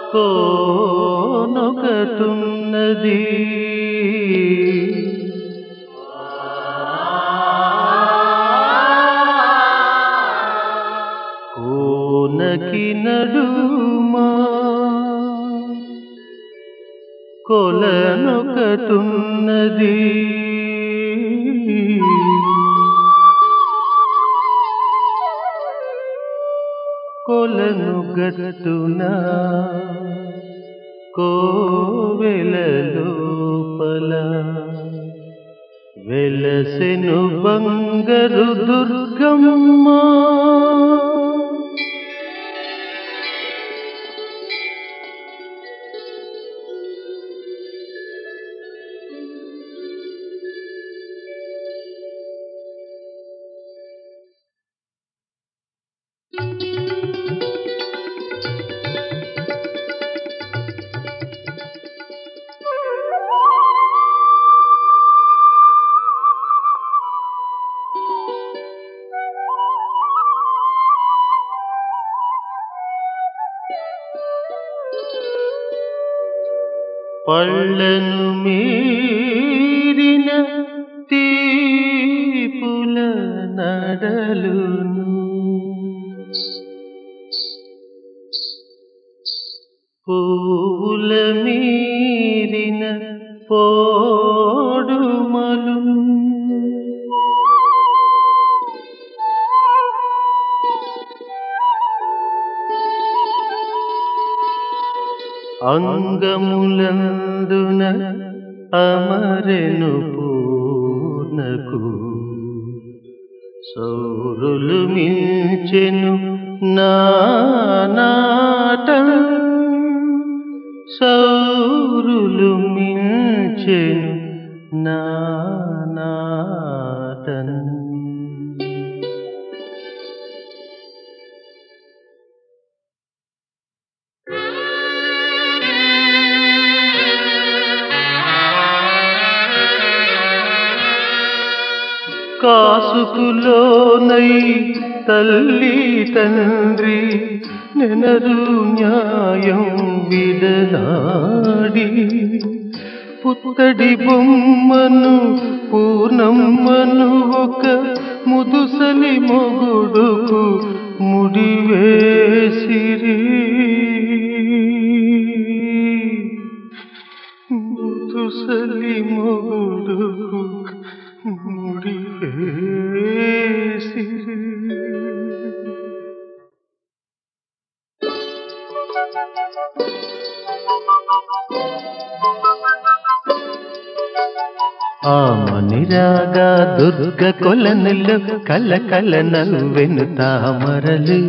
కోనొకటున్నది కోనకి నడుమా కొలనొకటున్నది కొలను గట్టున కోవెల లోపల వెలసెను బంగారు దుర్గమ్మ పళ్ళను మీరిన తీపుల నడలును పూల మీరిన పోడుమలు అంగములందున అమరెను పూర్ణకు సౌరులు మించెను నానాటం సౌరులు మించెను నానాటం కాసుకులోనై తల్లి తండ్రి నెనరు న్యాయం విడనాడి పుత్తడి బొమ్మను పూర్ణమ్మను ఒక ముదుసలి మొగుడుకు ముడివేసిరి ముదుసలి మొగుడుకు ముడివేసిరి ఆమనిరాగా దుర్గ కొలనులు కల కల నవ్వెను తామరలు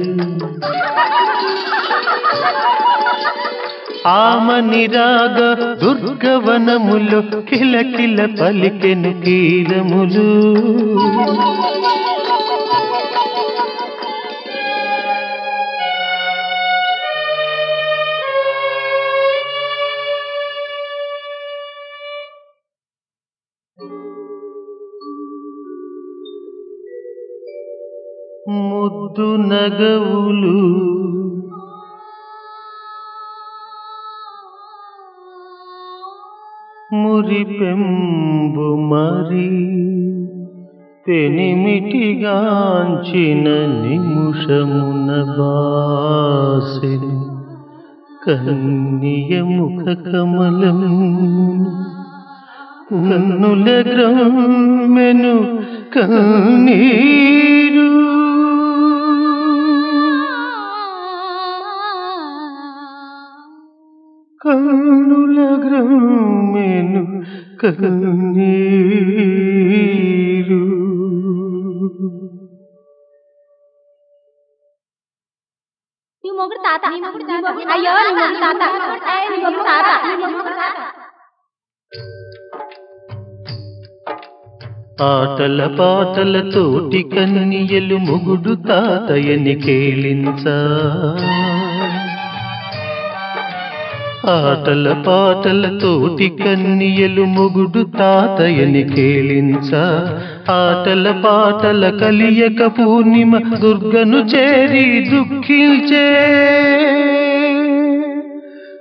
ఆమనిరాగ దుర్గవనములు కిల కిల పలికెను కీరములు ముద్దు నగవులు మురిపెంబు మరి పెనిమిటిగాంచిన నిముషమున బాసెను కన్నియ ముఖ కమలం కన్నుల గ్రమ్మెను కన్నీరు కన్నుల గ్రమ్మెను కన్నీరు అయ్యో ఆటల పాటల తోటి కన్నియలు మొగుడు తాతయ్యని కేళించా ఆటల పాటల తోటి కన్నియలు మొగుడు తాతయ్యని కేళించా ఆటల పాటల కలియక పూర్ణిమ దుర్గను చేరి దుఃఖించే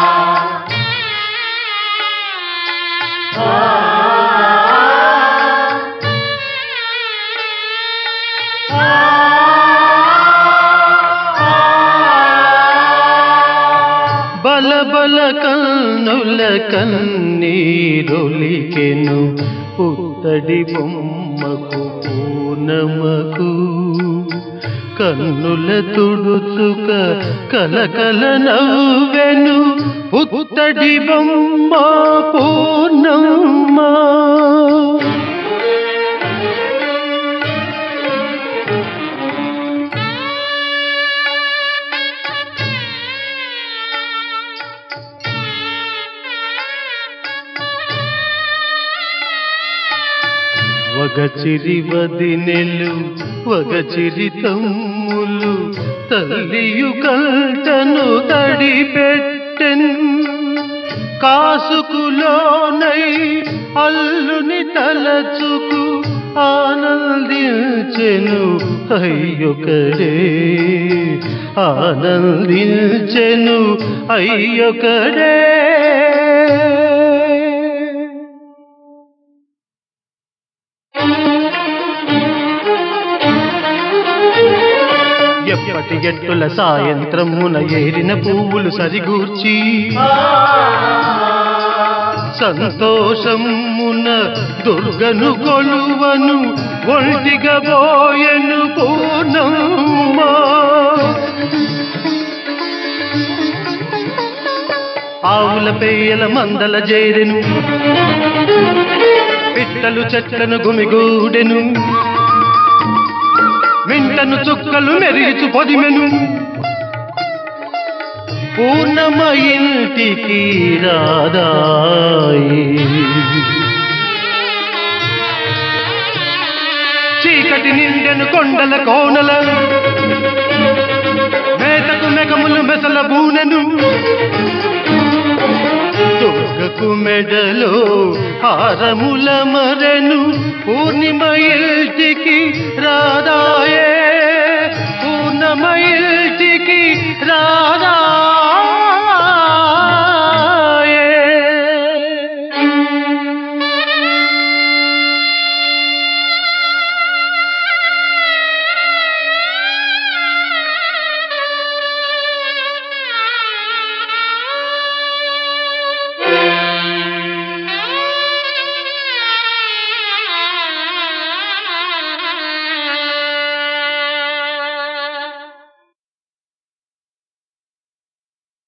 బలబల కన్నుల కన్నీరొలికెను పుత్తడి బొమ్మకు పూనమకు కన్నుల తుడుచుక కలకల నవ్వెను పుత్తడి బొమ్మ పూర్ణమ్మ. వగచిరి వదినెలు వగచిరి తమ్ములు తల్లియు కంటను తడిపెట్టెన్ కాసుకులోనై అల్లుని తలచుకు ఆనందించెను అయ్యొకడే ఆనందించెను అయ్యొకడే. ఎప్పటి ఎట్టుల సాయంత్రమున ఏరిన పువ్వులు సరిగూర్చి సంతోషమున దుర్గను కొలువను ఒంటిగా పోయెను పూర్ణమ్మ. ఆవుల పేయల మందల చేరెను పిట్టలు చెట్లను గుమిగూడెను వింటను చుక్కలు మెరిచు పొదిమెను పూర్ణమ ఇంటికి రాదాయి. చీకటి నిండెను కొండల కోనల మేతకు మెగములు మెసల బూనెను దుర్గకు మెడలో హారముల మరెను పూర్ణిమ ఇంటికి రాదాయే పూర్ణమ ఇంటికి రాదా.